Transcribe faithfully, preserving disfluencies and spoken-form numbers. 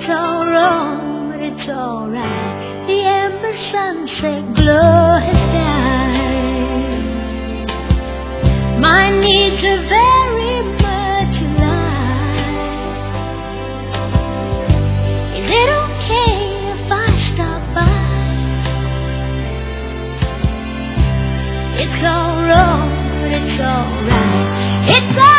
It's all wrong, but it's alright. The amber sunset glow has died. My needs are very much alive. Is it okay if I stop by? It's all wrong, but it's alright. It's all